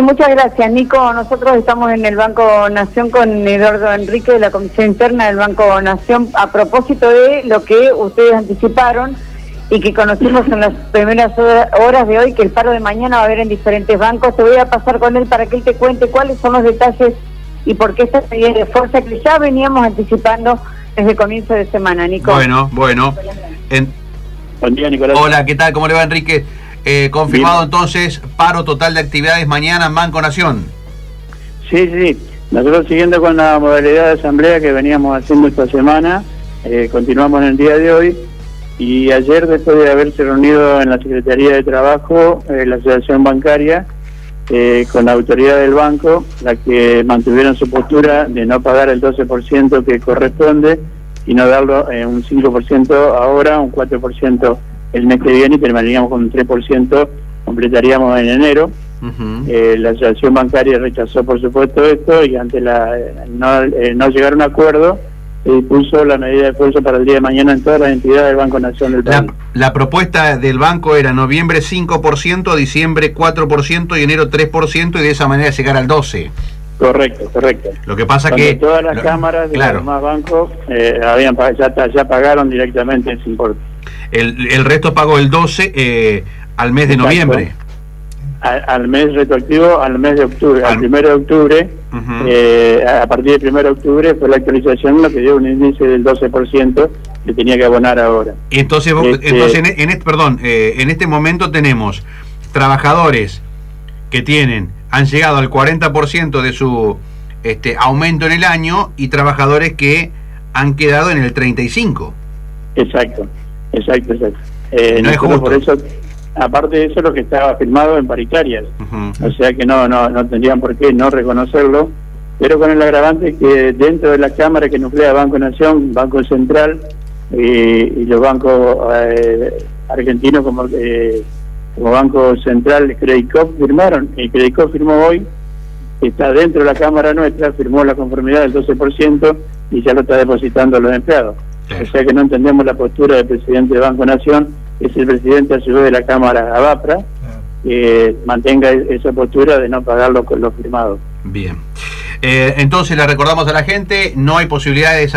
Sí, muchas gracias, Nico. Nosotros estamos en el Banco Nación con Eduardo Enrique de la Comisión Interna del Banco Nación a propósito de lo que ustedes anticiparon y que conocimos en las primeras horas de hoy, que el paro de mañana va a haber en diferentes bancos. Te voy a pasar con él para que él te cuente cuáles son los detalles y por qué esta medida de fuerza que ya veníamos anticipando desde el comienzo de semana, Nico. Bueno. Buen día, Nicolás. Hola, ¿qué tal? ¿Cómo le va, Enrique? Confirmado bien. Entonces, paro total de actividades mañana en Banco Nación. Sí. Nosotros siguiendo con la modalidad de asamblea que veníamos haciendo esta semana, continuamos en el día de hoy. Y ayer, después de haberse reunido en la Secretaría de Trabajo, la Asociación Bancaria, con la autoridad del banco, la que mantuvieron su postura de no pagar el 12% que corresponde, sino darlo un 5% ahora, un 4% el mes que viene, y terminaríamos con un 3%, completaríamos en enero. La Asociación Bancaria rechazó, por supuesto, esto, y ante no llegar a un acuerdo, se dispuso la medida de fuerza para el día de mañana en todas las entidades del Banco Nación del país. La propuesta del banco era noviembre 5%, diciembre 4% y enero 3%, y de esa manera llegar al 12%. Correcto. Lo que pasa cuando que todas las cámaras de los demás bancos ya pagaron directamente ese importe. El resto pagó el 12 al mes de noviembre. Al mes retroactivo, al mes de octubre, al 1 de octubre, a partir del 1 de octubre fue la actualización, lo que dio un índice del 12% que tenía que abonar ahora. Entonces, en este momento tenemos trabajadores que han llegado al 40% de su aumento en el año, y trabajadores que han quedado en el 35%. Exacto. No es justo. Por eso, aparte de eso, lo que estaba firmado en paritarias, o sea que no tendrían por qué no reconocerlo, pero con el agravante que dentro de la Cámara que nuclea Banco Nación, Banco Central y los bancos argentinos como Banco Central, Credit Corp firmaron, y Credit Corp firmó hoy, está dentro de la Cámara nuestra, firmó la conformidad del 12% y ya lo está depositando a los empleados. O sea que no entendemos la postura del presidente de Banco Nación, que es el presidente a su vez de la Cámara ABAPRA, que mantenga esa postura de no pagar lo firmado. Bien. Entonces le recordamos a la gente, no hay posibilidades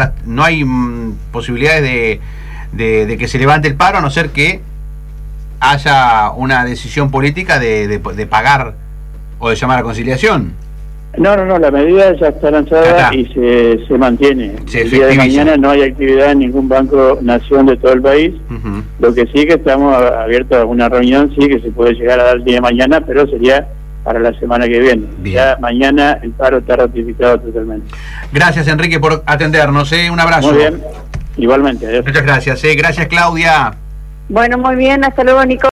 de que se levante el paro, a no ser que haya una decisión política de pagar o de llamar a conciliación. No, la medida ya está lanzada y se mantiene. El día de mañana no hay actividad en ningún Banco Nación de todo el país. Lo que sí que estamos abiertos a una reunión, sí que se puede llegar a dar el día de mañana, pero sería para la semana que viene. Bien. Ya mañana el paro está ratificado totalmente. Gracias, Enrique, por atendernos. Un abrazo. Muy bien, igualmente. Adiós. Muchas gracias. Gracias, Claudia. Bueno, muy bien, hasta luego, Nico.